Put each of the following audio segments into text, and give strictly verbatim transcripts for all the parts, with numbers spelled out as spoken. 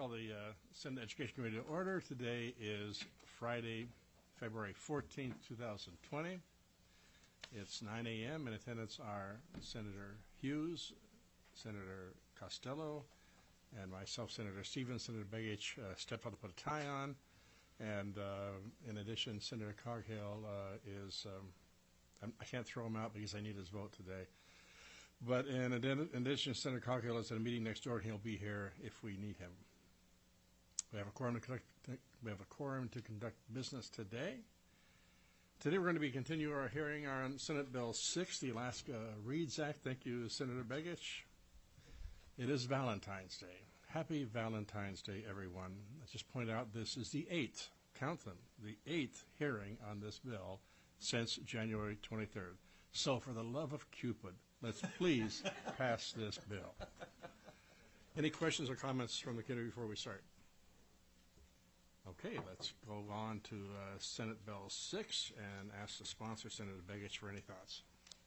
call the uh, Senate Education Committee to order. Today is Friday, February fourteenth, two thousand twenty. It's nine a m In attendance are Senator Hughes, Senator Costello, and myself, Senator Stevens. Senator Begich uh, stepped out to put a tie on. And uh, in addition, Senator Coghill uh, is, um, I'm, I can't throw him out because I need his vote today. But in addition, Senator Coghill is at a meeting next door, and he'll be here if we need him. We have a quorum to conduct, we have a quorum to conduct business today. Today we're going to be continue our hearing on Senate Bill six, the Alaska Reads Act. Thank you, Senator Begich. It is Valentine's Day. Happy Valentine's Day, everyone. Let's just point out this is the eighth, count them, the eighth hearing on this bill since January twenty-third. So for the love of Cupid, let's please pass this bill. Any questions or comments from the committee before we start? Okay, let's go on to uh, Senate Bill six and ask the sponsor, Senator Begich, for any thoughts.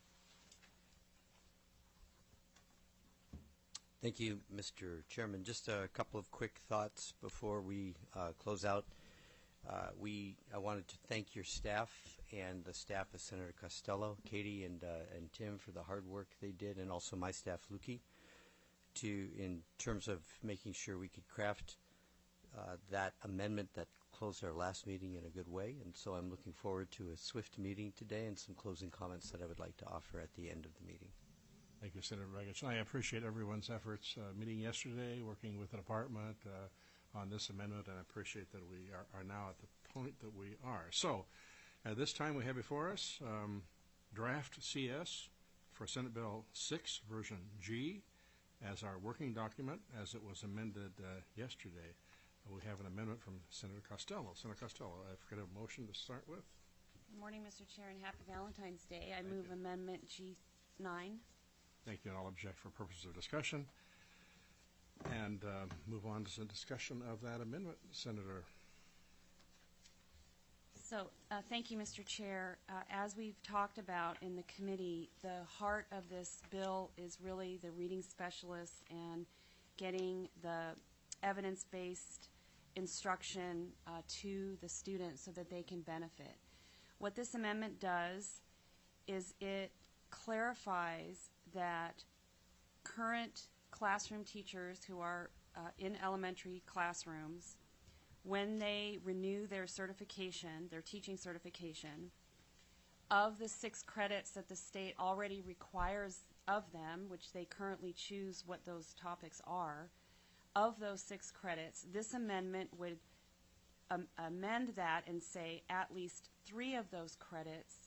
Thank you, Mister Chairman. Just a couple of quick thoughts before we uh, close out. Uh, we, I wanted to thank your staff and the staff of Senator Costello, Katie, and uh, and Tim for the hard work they did, and also my staff, Lukey, to in terms of making sure we could craft uh, that amendment that closed our last meeting in a good way. And so I'm looking forward to a swift meeting today and some closing comments that I would like to offer at the end of the meeting. Thank you, Senator Begich. I appreciate everyone's efforts uh, meeting yesterday, working with the department uh, on this amendment, and I appreciate that we are, are now at the point that we are. So at this time we have before us um, draft C S for Senate Bill six, version G, as our working document as it was amended uh, yesterday. Uh, we have an amendment from Senator Costello. Senator Costello, I forget a motion to start with. Good morning, Mister Chair, and happy Valentine's Day. I Thank move you. Amendment G nine. Thank you, and I'll object for purposes of discussion. And uh, move on to some discussion of that amendment, Senator. So uh, thank you, Mister Chair. Uh, as we've talked about in the committee, the heart of this bill is really the reading specialists and getting the evidence-based instruction uh, to the students so that they can benefit. What this amendment does is it clarifies that current classroom teachers who are uh, in elementary classrooms, when they renew their certification, their teaching certification, of the six credits that the state already requires of them, which they currently choose what those topics are, of those six credits, this amendment would um, amend that and say at least three of those credits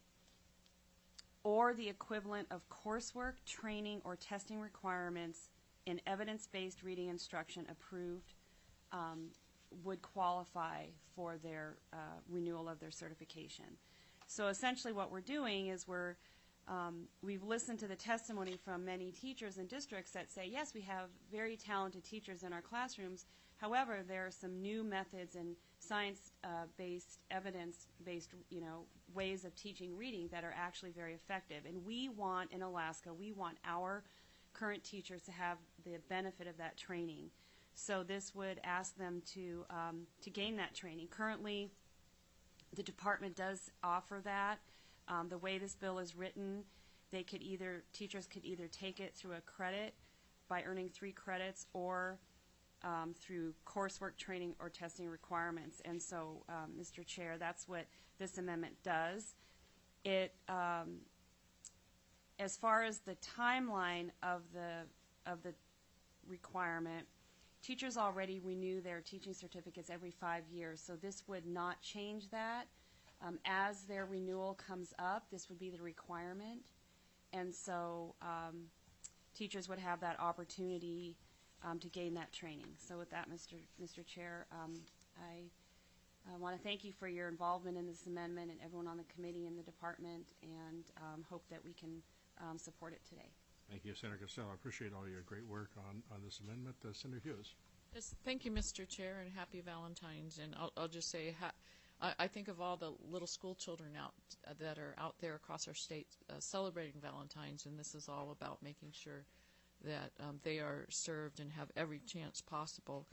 or the equivalent of coursework, training, or testing requirements in evidence-based reading instruction approved um, would qualify for their uh, renewal of their certification. So essentially what we're doing is we're um, we've listened to the testimony from many teachers and districts that say, yes, we have very talented teachers in our classrooms. However, there are some new methods and science-based, uh, evidence-based, you know, ways of teaching reading that are actually very effective. And we want, in Alaska, we want our current teachers to have the benefit of that training. So this would ask them to um, to gain that training. Currently, the department does offer that. Um, the way this bill is written, they could either teachers could either take it through a credit by earning three credits, or um, through coursework, training, or testing requirements. And so, um, Mister Chair, that's what this amendment does. It, um, as far as the timeline of the of the requirement, teachers already renew their teaching certificates every five years, so this would not change that. Um, as their renewal comes up, this would be the requirement, and so um, teachers would have that opportunity um, to gain that training. So with that, Mister Mister Chair, um, I uh, want to thank you for your involvement in this amendment and everyone on the committee and the department, and um, hope that we can um, support it today. Thank you, Senator Costello. I appreciate all your great work on, on this amendment. Uh, Senator Hughes. Yes, thank you, Mister Chair, and happy Valentine's. And I'll, I'll just say, ha I, I think of all the little school children out uh, that are out there across our state uh, celebrating Valentine's, and this is all about making sure that um, they are served and have every chance possible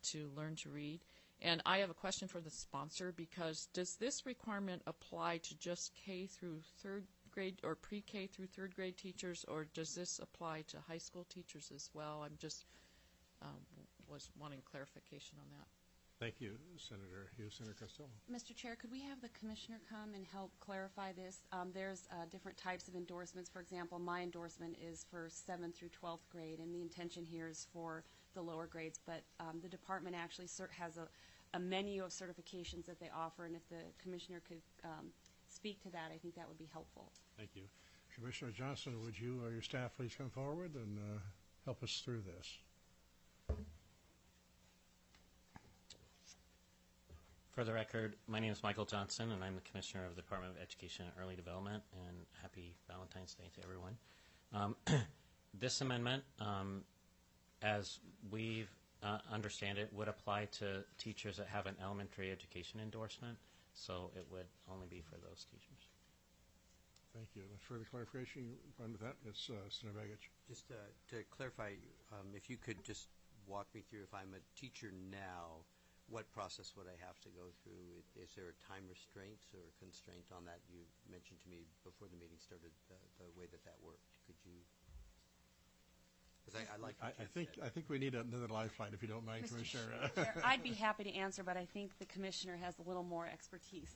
to learn to read. And I have a question for the sponsor, because does this requirement apply to just K through third grade or pre-K through third grade teachers, or does this apply to high school teachers as well? I'm just um, was wanting clarification on that. Thank you, Senator Hughes. Senator Costello. Mister Chair, could we have the commissioner come and help clarify this? Um, there's uh, different types of endorsements. For example, my endorsement is for seventh through twelfth grade, and the intention here is for the lower grades. But um, the department actually cert has a, a menu of certifications that they offer, and if the commissioner could um, speak to that, I think that would be helpful. Thank you. Commissioner Johnson, would you or your staff please come forward and uh, help us through this? For the record, my name is Michael Johnson, and I'm the Commissioner of the Department of Education and Early Development, and happy Valentine's Day to everyone. Um, this amendment, um, as we uh, understand it, would apply to teachers that have an elementary education endorsement, so it would only be for those teachers. Thank you. Further clarification on that? It's uh, Senator Begich. Just uh, to clarify, um, if you could just walk me through, if I'm a teacher now, what process would I have to go through? Is there a time restraint or constraint on that? You mentioned to me before the meeting started the, the way that that worked. Could you? Because I, I like. I, I think I think we need another lifeline, if you don't mind, Mister Commissioner. Chair, I'd be happy to answer, but I think the commissioner has a little more expertise.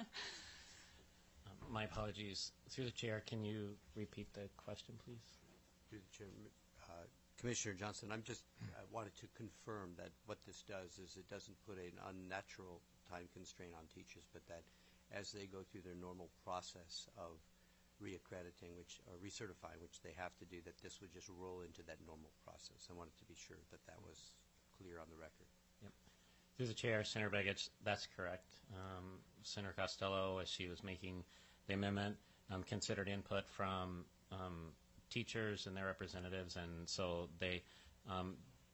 Um, my apologies. Through the chair, can you repeat the question, please? Through the chair, uh, Commissioner Johnson, I'm just I wanted to confirm that what this does is it doesn't put an unnatural time constraint on teachers, but that as they go through their normal process of reaccrediting, which or recertifying, which they have to do, that this would just roll into that normal process. I wanted to be sure that that was clear on the record. Yep. Through the chair, Senator Begich, that's correct. Um, Senator Costello, as she was making the amendment, um, considered input from um, teachers and their representatives, and so they, um,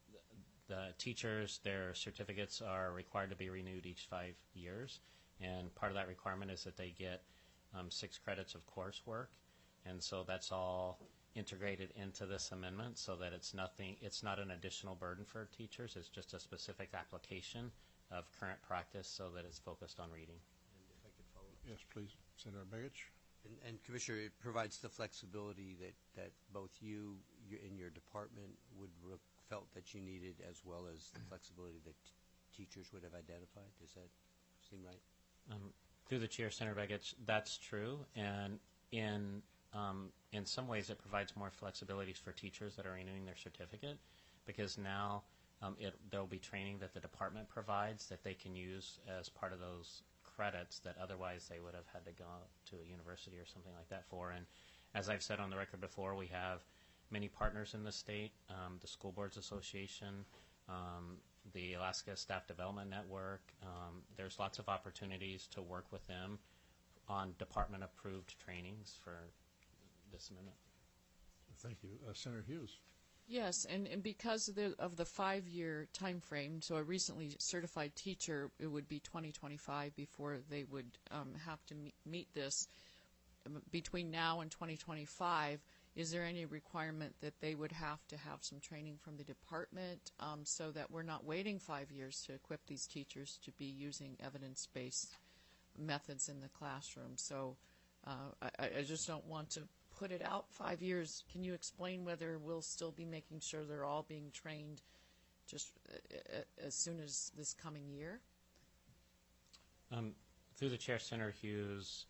the teachers, their certificates are required to be renewed each five years, and part of that requirement is that they get um, six credits of coursework, and so that's all integrated into this amendment, so that it's nothing, it's not an additional burden for teachers. It's just a specific application of current practice, so that it's focused on reading. And if I could follow up. Yes, please, Senator Begich. And, and Commissioner, it provides the flexibility that, that both you, you in your department would re- felt that you needed, as well as the flexibility that t- teachers would have identified. Does that seem right? Um, through the chair, Senator Begich, that's true, and in um, in some ways it provides more flexibilities for teachers that are renewing their certificate, because now um, it, there will be training that the department provides that they can use as part of those credits that otherwise they would have had to go to a university or something like that for. And as I've said on the record before, we have many partners in the state, um, the School Boards Association, um, the Alaska Staff Development Network. Um, there's lots of opportunities to work with them on department-approved trainings for this amendment. Thank you. Uh, Senator Hughes. Yes, and, and because of the, of the five-year time frame, so a recently certified teacher, it would be twenty twenty-five before they would um, have to meet, meet this. Um, between now and twenty twenty-five, is there any requirement that they would have to have some training from the department um, so that we're not waiting five years to equip these teachers to be using evidence-based methods in the classroom? So uh, I, I just don't want to put it out five years. Can you explain whether we'll still be making sure they're all being trained just uh, as soon as this coming year? Um, through the chair, Senator Hughes,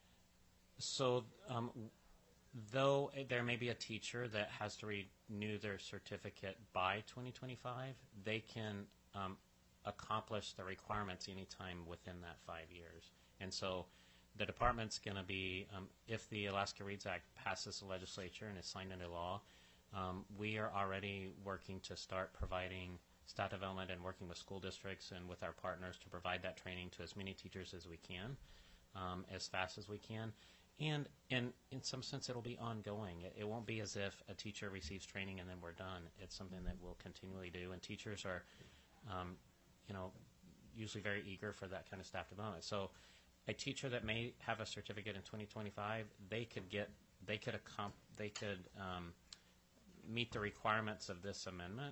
so um, though there may be a teacher that has to renew their certificate by twenty twenty-five, they can um, accomplish the requirements anytime within that five years. And so the department's going to be, um, if the Alaska Reads Act passes the legislature and is signed into law, um, we are already working to start providing staff development and working with school districts and with our partners to provide that training to as many teachers as we can, um, as fast as we can. And in, in some sense, it'll be ongoing. It, it won't be as if a teacher receives training and then we're done. It's something that we'll continually do, and teachers are, um, you know, usually very eager for that kind of staff development. So a teacher that may have a certificate in twenty twenty-five, they could get, they could accom- they could um, meet the requirements of this amendment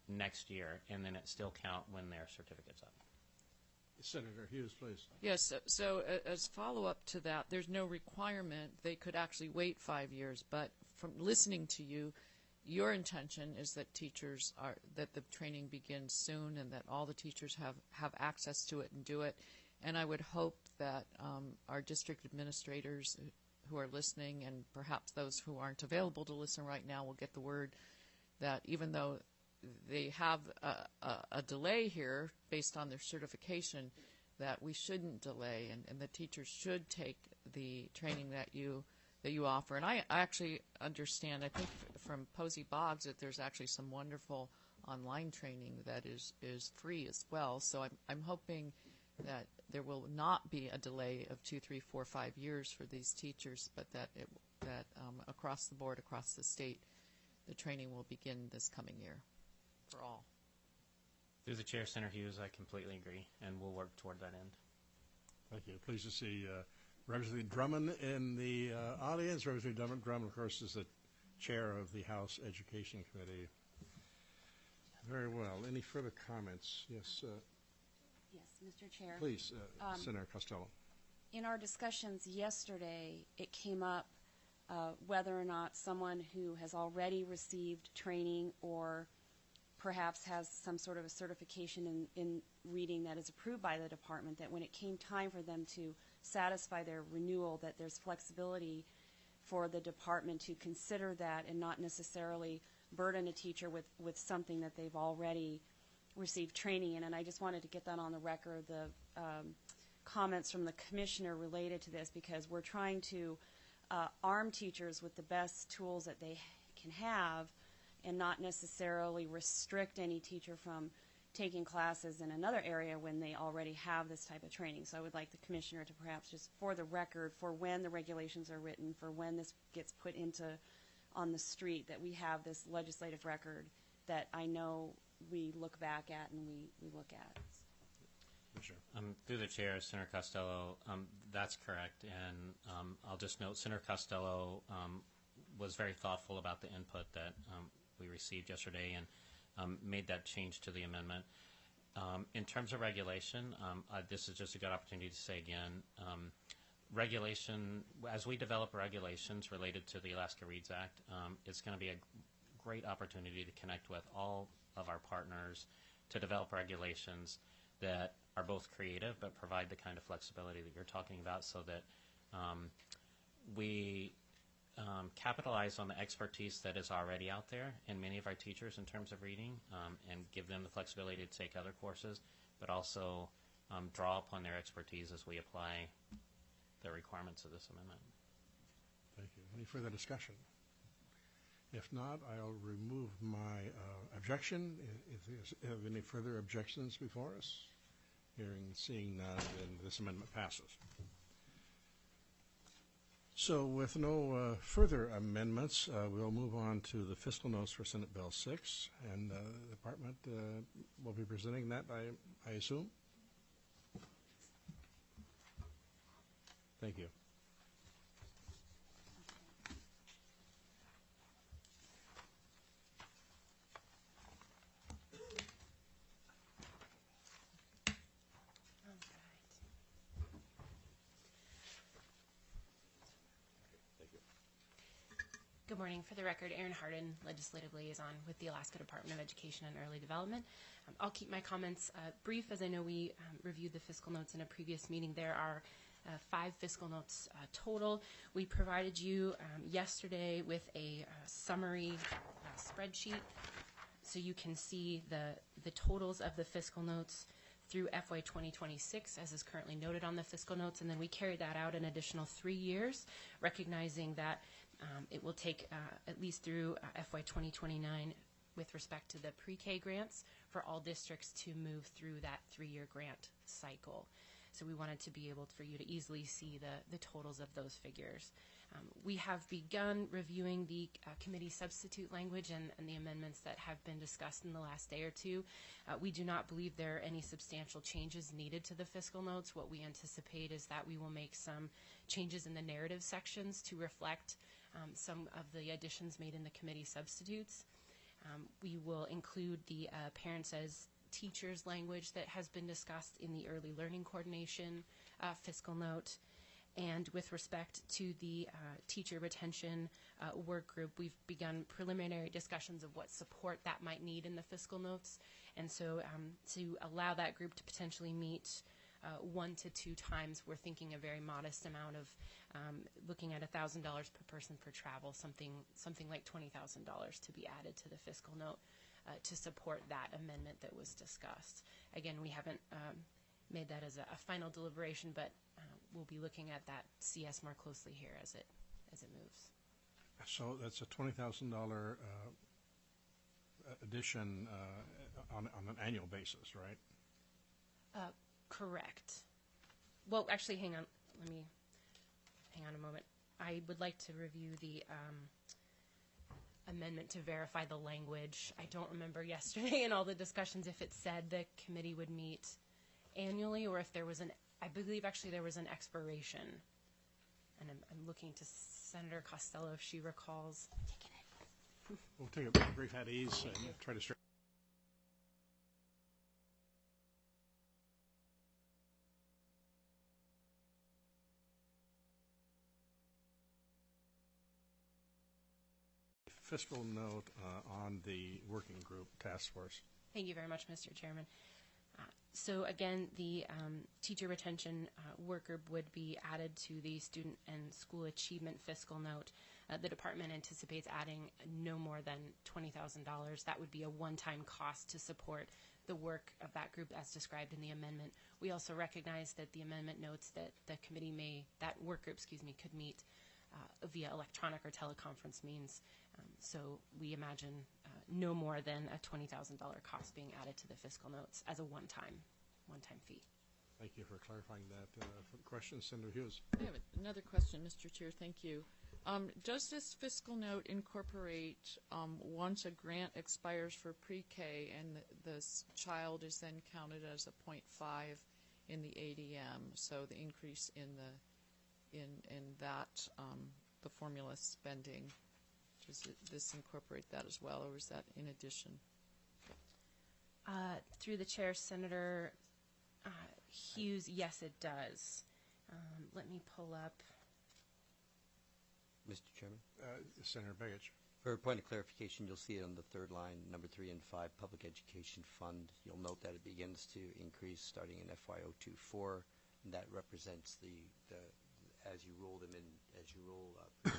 next year, and then it still count when their certificate's up. Senator Hughes, please. Yes, so, so a- as follow-up to that, there's no requirement. They could actually wait five years, but from listening to you, your intention is that teachers are, that the training begins soon and that all the teachers have, have access to it and do it. And I would hope that um, our district administrators who are listening, and perhaps those who aren't available to listen right now, will get the word that even though they have a, a, a delay here based on their certification, that we shouldn't delay, and, and the teachers should take the training that you that you offer. And I, I actually understand, I think f- from Posey Boggs, that there's actually some wonderful online training that is, is free as well. So I'm, I'm hoping that there will not be a delay of two, three, four, five years for these teachers, but that it, that um, across the board, across the state, the training will begin this coming year for all. Through the chair, Senator Hughes, I completely agree, and we'll work toward that end. Thank you. Pleased to see uh, Representative Drummond in the uh, audience. Representative Drummond, Drummond, of course, is the chair of the House Education Committee. Very well. Any further comments? Yes, uh, Yes, Mister Chair. please, uh, Um, Senator Costello. In our discussions yesterday, it came up uh, whether or not someone who has already received training or perhaps has some sort of a certification in, in reading that is approved by the department, that when it came time for them to satisfy their renewal, that there's flexibility for the department to consider that and not necessarily burden a teacher with, with something that they've already received training in. And I just wanted to get that on the record, the um, comments from the commissioner related to this, because we're trying to uh, arm teachers with the best tools that they can have and not necessarily restrict any teacher from taking classes in another area when they already have this type of training. So I would like the commissioner to perhaps just, for the record, for when the regulations are written, for when this gets put into on the street, that we have this legislative record that I know we look back at and we, we look at. Sure. Um, through the chair, Senator Costello, um, that's correct, and um, I'll just note Senator Costello um, was very thoughtful about the input that um, we received yesterday and um, made that change to the amendment. Um, in terms of regulation, um, uh, this is just a good opportunity to say again, um, regulation, as we develop regulations related to the Alaska Reads Act, um, it's going to be a great opportunity to connect with all of our partners to develop regulations that are both creative but provide the kind of flexibility that you're talking about, so that um, we um, capitalize on the expertise that is already out there in many of our teachers in terms of reading, um, and give them the flexibility to take other courses, but also um, draw upon their expertise as we apply the requirements of this amendment. Thank you. Any further discussion? If not, I'll remove my uh, objection. I- If there's have any further objections before us? Hearing, seeing none, then this amendment passes. So with no uh, further amendments, uh, we'll move on to the fiscal notes for Senate Bill six, and uh, the department uh, will be presenting that, I, I assume? Thank you. Good morning. For the record, Erin Hardin, Legislative Liaison with the Alaska Department of Education and Early Development. Um, I'll keep my comments uh, brief, as I know we um, reviewed the fiscal notes in a previous meeting. There are uh, five fiscal notes uh, total. We provided you um, yesterday with a uh, summary uh, spreadsheet, so you can see the, the totals of the fiscal notes through F Y twenty twenty-six, as is currently noted on the fiscal notes, and then we carried that out an additional three years, recognizing that Um, it will take uh, at least through uh, F Y twenty twenty-nine with respect to the pre-K grants for all districts to move through that three-year grant cycle. So we wanted to be able for you to easily see the, the totals of those figures. Um, we have begun reviewing the uh, committee substitute language and, and the amendments that have been discussed in the last day or two. Uh, we do not believe there are any substantial changes needed to the fiscal notes. What we anticipate is that we will make some changes in the narrative sections to reflect Um, some of the additions made in the committee substitutes. Um, we will include the uh, parents as teachers language that has been discussed in the early learning coordination uh, fiscal note. And with respect to the uh, teacher retention uh, work group, we've begun preliminary discussions of what support that might need in the fiscal notes. And so um, to allow that group to potentially meet uh, one to two times, we're thinking a very modest amount of um, looking at one thousand dollars per person for travel, something, something like twenty thousand dollars to be added to the fiscal note uh, to support that amendment that was discussed. Again, we haven't um, made that as a, a final deliberation, but uh, we'll be looking at that C S more closely here as it as it moves. So that's a twenty thousand dollars uh, addition uh, on, on an annual basis, right? Uh, correct. Well, actually, hang on. Let me hang on a moment. I would like to review the um, amendment to verify the language. I don't remember yesterday in all the discussions if it said the committee would meet annually or if there was an, I believe actually there was an expiration. And I'm, I'm looking to Senator Costello if she recalls. We'll take a brief at ease and try to start. Fiscal note uh, on the working group task force. Thank you very much, Mister Chairman. Uh, so again, the um, teacher retention uh, work group would be added to the student and school achievement fiscal note. Uh, the department anticipates adding no more than twenty thousand dollars. That would be a one-time cost to support the work of that group as described in the amendment. We also recognize that the amendment notes that the committee may, that work group, excuse me, could meet uh, via electronic or teleconference means. Um, so we imagine uh, no more than a twenty thousand dollars cost being added to the fiscal notes as a one-time, one-time fee. Thank you for clarifying that. Uh, for questions, Senator Hughes. I have another question, Mister Chair. Thank you. Um, does this fiscal note incorporate um, once a grant expires for pre-K and the, the s- child is then counted as a point five in the A D M? So the increase in the in in that um, the formula spending. Does it, this incorporate that as well, or is that in addition? Uh, through the chair, Senator uh, Hughes, yes, it does. Um, let me pull up. Mister Chairman? Uh, Senator Begich. For a point of clarification, you'll see it on the third line, number three and five, Public Education Fund. You'll note that it begins to increase starting in F Y oh twenty-four, and that represents the, the as you roll them in, as you roll up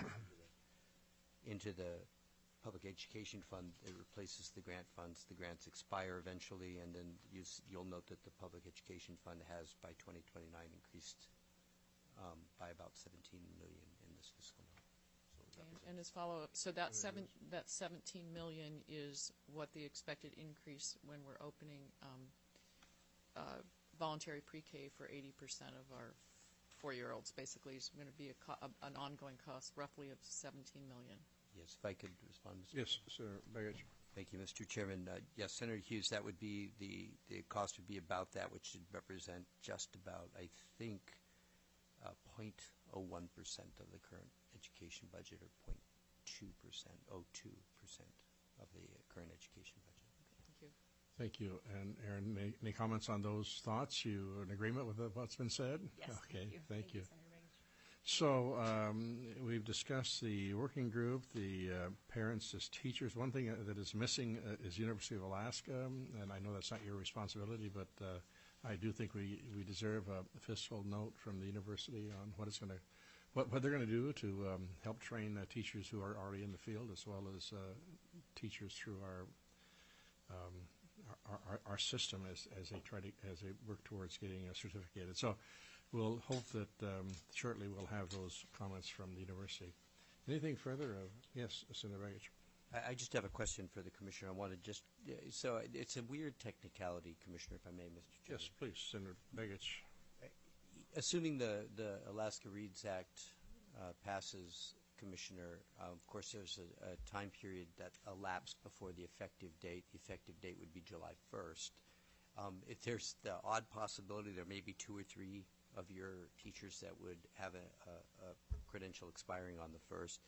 into the Public Education Fund, it replaces the grant funds. The grants expire eventually, and then you, you'll note that the Public Education Fund has, by twenty twenty-nine, increased um, by about seventeen million in this fiscal year. So And, and as follow-up, so that seven, that seventeen million is what the expected increase when we're opening um, uh, voluntary pre-K for eighty percent of our four-year-olds. Basically, is going to be a co- a, an ongoing cost, roughly of seventeen million. Yes, if I could respond, Mister Yes, Senator Begich. Thank you, Mister Chairman. Uh, yes, Senator Hughes, that would be the, the cost would be about that, which should represent just about, I think, uh, zero point zero one percent of the current education budget, or zero point two percent, zero point zero two percent of the uh, current education budget. Thank you. Thank you. And Aaron, any, any comments on those thoughts? You in agreement with what's been said? Yes, Okay, thank you. thank you. Senator Begich. So um, we've discussed the working group, the uh, parents as teachers. One thing uh, that is missing uh, is University of Alaska, um, and I know that's not your responsibility, but uh, I do think we, we deserve a fiscal note from the university on what it's going to, what, what they're going to do to um, help train uh, teachers who are already in the field, as well as uh, teachers through our, um, our, our our system as as they try to as they work towards getting uh, certificated. So. We'll hope that um, shortly we'll have those comments from the university. Anything further? Uh, yes, Senator Begich. I, I just have a question for the Commissioner. I want to just, uh, so it's a weird technicality, Commissioner, if I may, Mister Chairman. Yes, please, Senator Begich. Assuming the, the Alaska Reads Act uh, passes, Commissioner, uh, of course there's a, a time period that elapsed before the effective date. The effective date would be July first. Um, if there's the odd possibility there may be two or three of your teachers that would have a, a, a credential expiring on the first,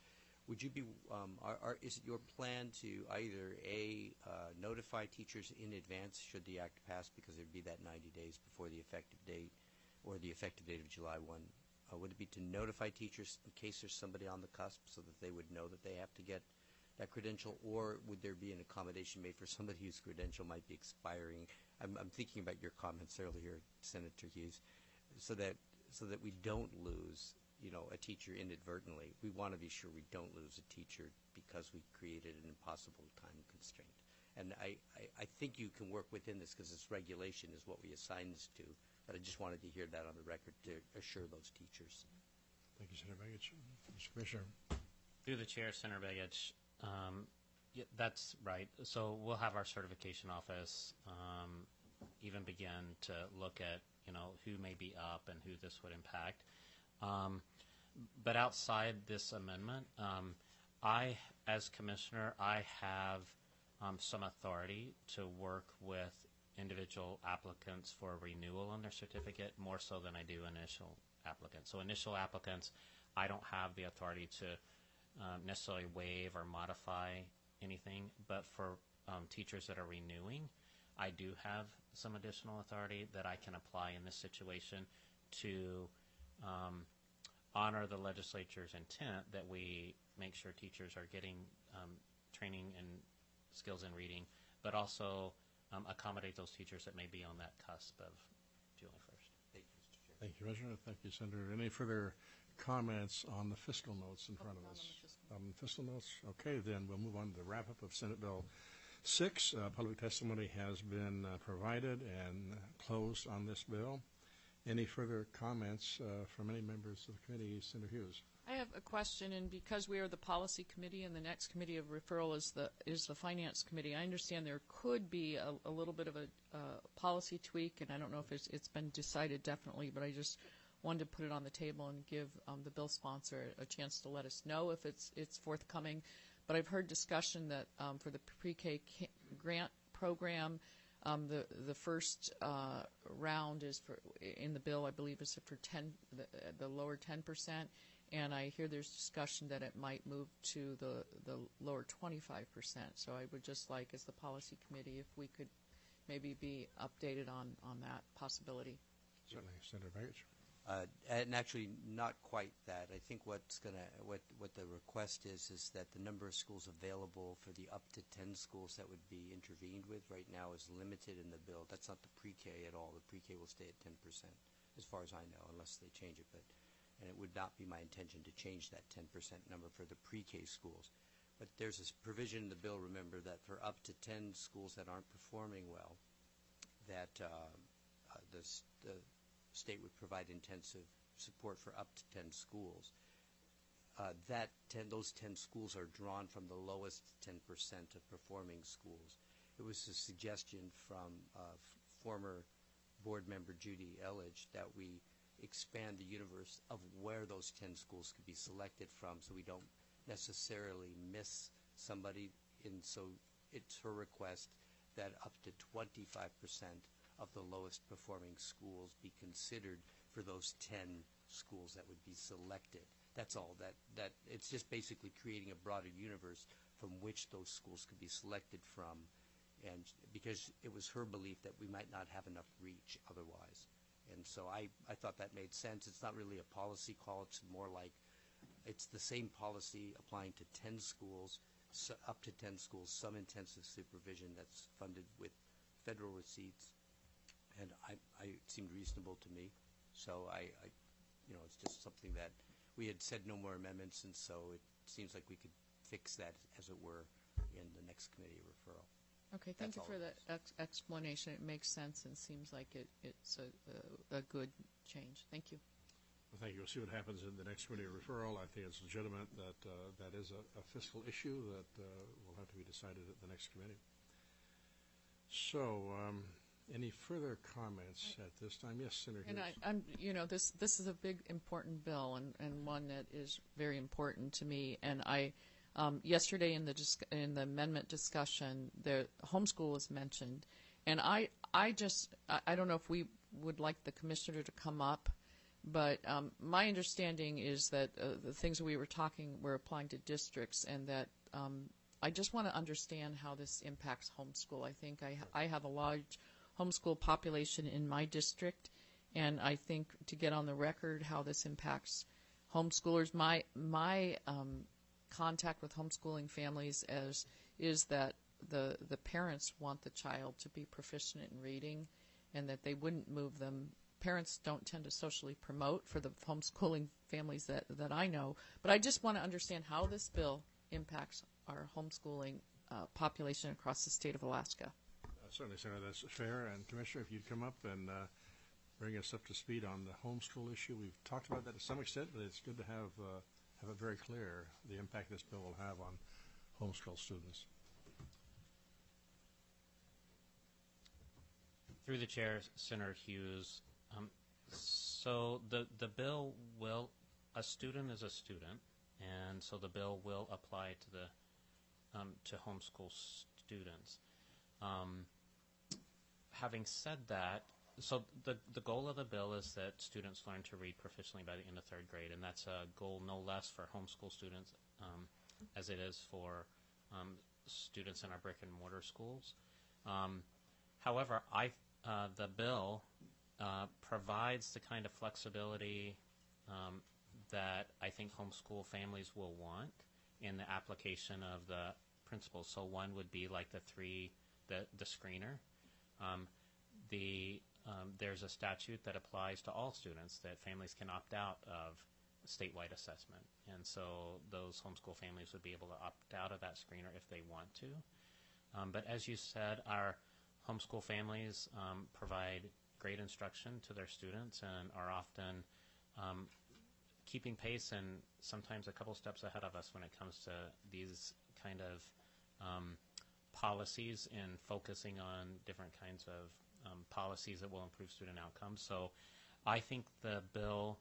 would you be, um, are, are, is it your plan to either A, uh, notify teachers in advance should the act pass, because there'd be that ninety days before the effective date, or the effective date of July first? Uh, would it be to notify teachers in case there's somebody on the cusp so that they would know that they have to get that credential, or would there be an accommodation made for somebody whose credential might be expiring? I'm, I'm thinking about your comments earlier, Senator Hughes, so that so that we don't lose, you know, a teacher inadvertently. We want to be sure we don't lose a teacher because we created an impossible time constraint. And I, I, I think you can work within this because it's regulation is what we assign this to. But I just wanted to hear that on the record to assure those teachers. Thank you, Senator Begich. Mister Commissioner. Through the chair, Senator Begich, um, yeah, that's right. So we'll have our certification office um, even begin to look at, you know, who may be up and who this would impact. Um, but outside this amendment, um, I, as commissioner, I have um, some authority to work with individual applicants for renewal on their certificate more so than I do initial applicants. So initial applicants, I don't have the authority to um, necessarily waive or modify anything, but for um, teachers that are renewing, I do have some additional authority that I can apply in this situation to um, honor the legislature's intent that we make sure teachers are getting um, training and skills in reading, but also um, accommodate those teachers that may be on that cusp of July first. Thank you, Mister Chair. Thank you, Commissioner. Thank you, Senator. Any further comments on the fiscal notes in front of none on us? the fiscal. Um, fiscal notes? Okay, then we'll move on to the wrap-up of Senate Bill six. Uh, public testimony has been uh, provided and closed on this bill. Any further comments uh, from any members of the committee? Senator Hughes. I have a question, and because we are the policy committee and the next committee of referral is the is the finance committee, I understand there could be a, a little bit of a uh, policy tweak, and I don't know if it's, it's been decided definitely, but I just wanted to put it on the table and give um, the bill sponsor a chance to let us know if it's it's forthcoming. But I've heard discussion that um, for the pre-K ca- grant program, um, the the first uh, round is for in the bill, I believe, is for ten the, the lower ten percent. And I hear there's discussion that it might move to the, the lower twenty-five percent. So I would just like, as the policy committee, if we could maybe be updated on, on that possibility. Certainly, Senator Begich. Uh, and actually, not quite that. I think what's gonna what what the request is is that the number of schools available for the up to ten schools that would be intervened with right now is limited in the bill. That's not the pre-K at all. The pre-K will stay at ten percent, as far as I know, unless they change it. But and it would not be my intention to change that ten percent number for the pre-K schools. But there's this provision in the bill, remember, that for up to ten schools that aren't performing well, that uh, uh, the, the state would provide intensive support for up to ten schools. Uh, that ten, those ten schools are drawn from the lowest ten percent of performing schools. It was a suggestion from uh, f- former board member Judy Elledge that we expand the universe of where those ten schools could be selected from so we don't necessarily miss somebody. And so it's her request that up to twenty-five percent of the lowest performing schools be considered for those ten schools that would be selected. That's all. That, that it's just basically creating a broader universe from which those schools could be selected from, and because it was her belief that we might not have enough reach otherwise. And so I, I thought that made sense. It's not really a policy call. It's more like it's the same policy applying to ten schools, so up to ten schools, some intensive supervision that's funded with federal receipts. And I, I it seemed reasonable to me. So I, I, you know, it's just something that we had said no more amendments, and so it seems like we could fix that, as it were, in the next committee referral. Okay, thank That's you all for it that ex- explanation. It makes sense and seems like it, it's a, a, a good change. Thank you. Well, thank you. We'll see what happens in the next committee referral. I think it's legitimate that uh, that is a, a fiscal issue that uh, will have to be decided at the next committee. So, um, any further comments at this time? Yes, Senator Hughes. And I, I'm, you know, this this is a big, important bill, and, and one that is very important to me. And I, um, yesterday in the dis- in the amendment discussion, the homeschool was mentioned, and I I just I, I don't know if we would like the commissioner to come up But um, my understanding is that uh, the things we were talking were applying to districts, and that um, I just want to understand how this impacts homeschool. I think I, I have a large homeschool population in my district, and I think to get on the record how this impacts homeschoolers, my my um, contact with homeschooling families as is that the the parents want the child to be proficient in reading, and that they wouldn't move them. Parents don't tend to socially promote for the homeschooling families that, that I know. But I just want to understand how this bill impacts our homeschooling uh, population across the state of Alaska. Uh, certainly, Senator, that's fair. And Commissioner, if you'd come up and uh, bring us up to speed on the homeschool issue. We've talked about that to some extent, but it's good to have uh, have it very clear the impact this bill will have on homeschool students. Through the chair, Senator Hughes. Um, so the the bill will, a student is a student, and so the bill will apply to the um, to homeschool students. Um, having said that, so the the goal of the bill is that students learn to read proficiently by the end of third grade, and that's a goal no less for homeschool students um, as it is for um, students in our brick and mortar schools. Um, however, I uh, the bill uh, provides the kind of flexibility um, that I think homeschool families will want in the application of the principles. So one would be like the three, the the screener. Um, the um, there's a statute that applies to all students that families can opt out of statewide assessment, and so those homeschool families would be able to opt out of that screener if they want to. Um, but as you said, our homeschool families um, provide great instruction to their students and are often um, keeping pace and sometimes a couple steps ahead of us when it comes to these kind of um, policies and focusing on different kinds of um, policies that will improve student outcomes. So I think the bill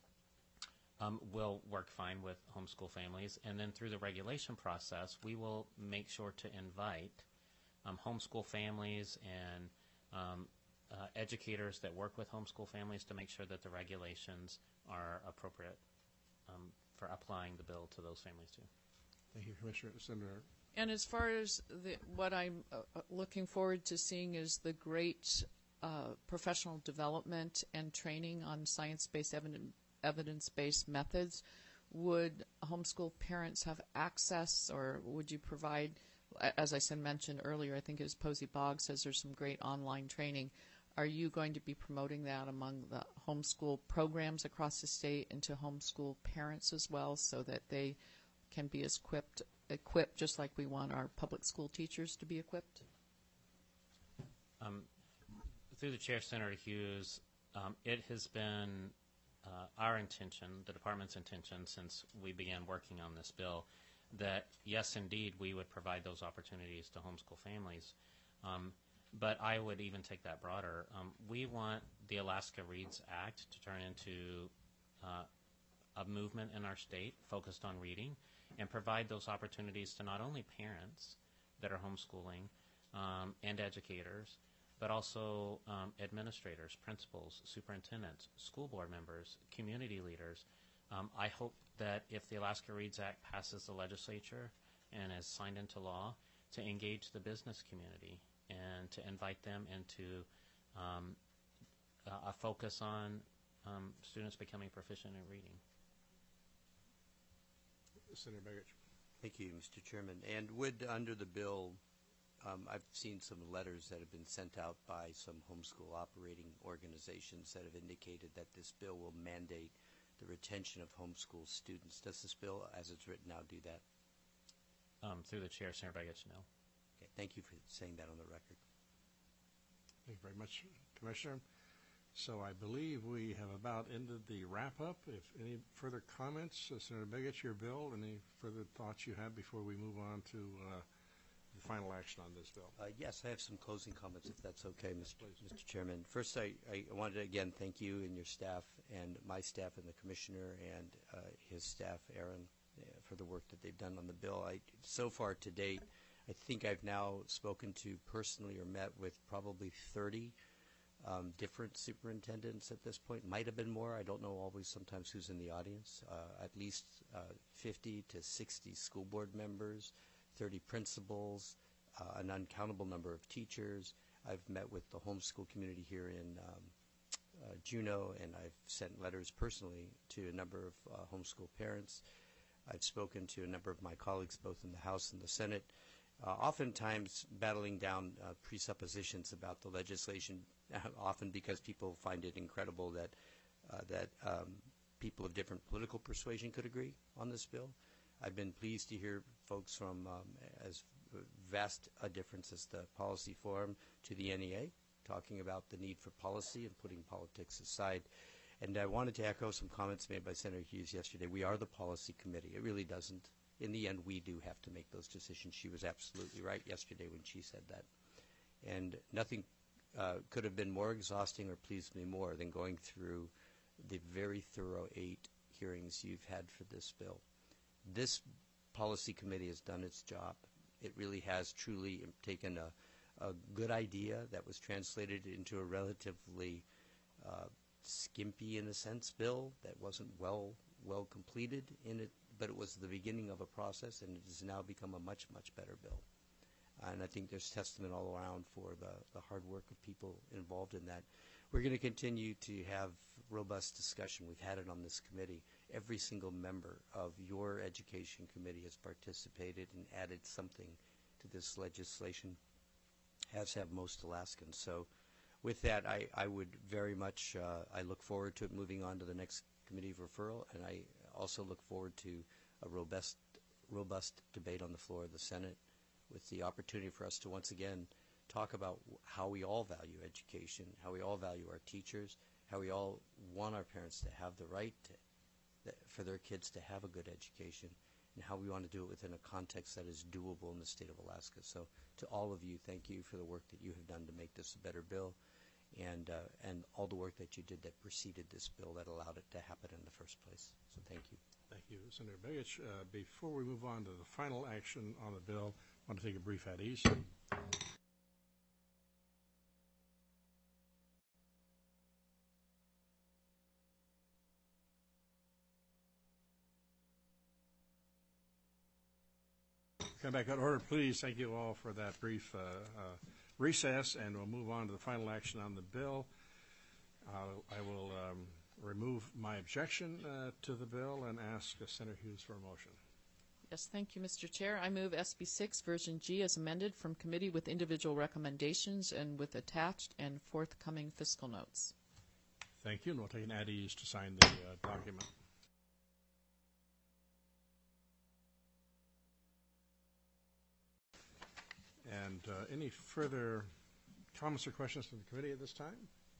um, will work fine with homeschool families. And then through the regulation process, we will make sure to invite um, homeschool families and um, uh, educators that work with homeschool families to make sure that the regulations are appropriate um, for applying the bill to those families too. Thank you, Commissioner. Senator. And as far as the, what I'm uh, looking forward to seeing is the great uh, professional development and training on science-based, evidence, evidence-based methods. Would homeschool parents have access, or would you provide, as I said, mentioned earlier, I think it was Posey Boggs says there's some great online training. Are you going to be promoting that among the homeschool programs across the state and to homeschool parents as well, so that they can be as equipped, equipped just like we want our public school teachers to be equipped? Um, through the chair, Senator Hughes, um, it has been uh, our intention, the department's intention since we began working on this bill, that yes, indeed, we would provide those opportunities to homeschool families. Um, but I would even take that broader. Um, we want the Alaska Reads Act to turn into uh, a movement in our state focused on reading and provide those opportunities to not only parents that are homeschooling um, and educators, but also um, administrators, principals, superintendents, school board members, community leaders. Um, I hope that if the Alaska Reads Act passes the legislature and is signed into law, to engage the business community and to invite them into um, a, a focus on um, students becoming proficient in reading. Senator Begich. Thank you, Mister Chairman. And would, under the bill, um, I've seen some letters that have been sent out by some homeschool operating organizations that have indicated that this bill will mandate the retention of homeschool students. Does this bill, as it's written now, do that? Um, through the chair, Senator Begich, no. Okay, thank you for saying that on the record. Thank you very much, Commissioner. So I believe we have about ended the wrap-up. If any further comments, uh, Senator Begich, your bill, any further thoughts you have before we move on to uh, the final action on this bill? Uh, yes, I have some closing comments, if that's okay, Mister Mister Chairman. First, I, I wanted to again thank you and your staff and my staff and the Commissioner and uh, his staff, Aaron, uh, for the work that they've done on the bill. I, so far to date, I think I've now spoken to personally or met with probably thirty um, different superintendents at this point. Might have been more. I don't know always sometimes who's in the audience. Uh, at least uh, fifty to sixty school board members, thirty principals, uh, an uncountable number of teachers. I've met with the homeschool community here in um, uh, Juneau, and I've sent letters personally to a number of uh, homeschool parents. I've spoken to a number of my colleagues both in the House and the Senate, uh, oftentimes battling down uh, presuppositions about the legislation, often because people find it incredible that uh, that um, people of different political persuasion could agree on this bill. I've been pleased to hear folks from um, as vast a difference as the Policy Forum to the N E A talking about the need for policy and putting politics aside. And I wanted to echo some comments made by Senator Hughes yesterday. We are the policy committee. It really doesn't. In the end, we do have to make those decisions. She was absolutely right yesterday when she said that. And nothing uh, could have been more exhausting or pleased me more than going through the very thorough eight hearings you've had for this bill. This policy committee has done its job. It really has truly taken a, a good idea that was translated into a relatively uh, skimpy, in a sense, bill that wasn't well well completed in it, but it was the beginning of a process, and it has now become a much, much better bill. And I think there's testament all around for the, the hard work of people involved in that. We're going to continue to have robust discussion. We've had it on this committee. Every single member of your education committee has participated and added something to this legislation, as have most Alaskans. So with that, I, I would very much, uh, I look forward to it moving on to the next committee of referral, and I also look forward to a robust, robust debate on the floor of the Senate with the opportunity for us to once again talk about how we all value education, how we all value our teachers, how we all want our parents to have the right to, that, for their kids to have a good education, and how we want to do it within a context that is doable in the state of Alaska. So to all of you, thank you for the work that you have done to make this a better bill, and uh, and all the work that you did that preceded this bill that allowed it to happen in the first place. So thank you. Thank you, Senator Begich. Uh, before we move on to the final action on the bill, I want to take a brief at ease. Come back out of order, please. Thank you all for that brief uh, uh, recess, and we'll move on to the final action on the bill. Uh, I will um, remove my objection uh, to the bill and ask uh, Senator Hughes for a motion. Yes, thank you, Mister Chair. I move S B six version G as amended from committee with individual recommendations and with attached and forthcoming fiscal notes. Thank you, and we'll take an at ease to sign the uh, document. And uh, any further comments or questions from the committee at this time?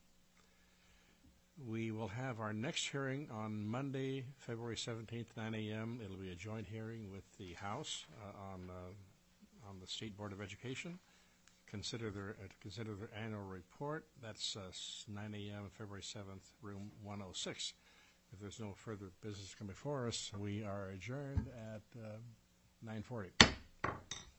We will have our next hearing on Monday, February seventeenth, nine a m It'll be a joint hearing with the House uh, on uh, on the State Board of Education. Consider their uh, to consider their annual report. That's uh, nine a m February seventh, room one oh six. If there's no further business coming before us, we are adjourned at uh, nine forty.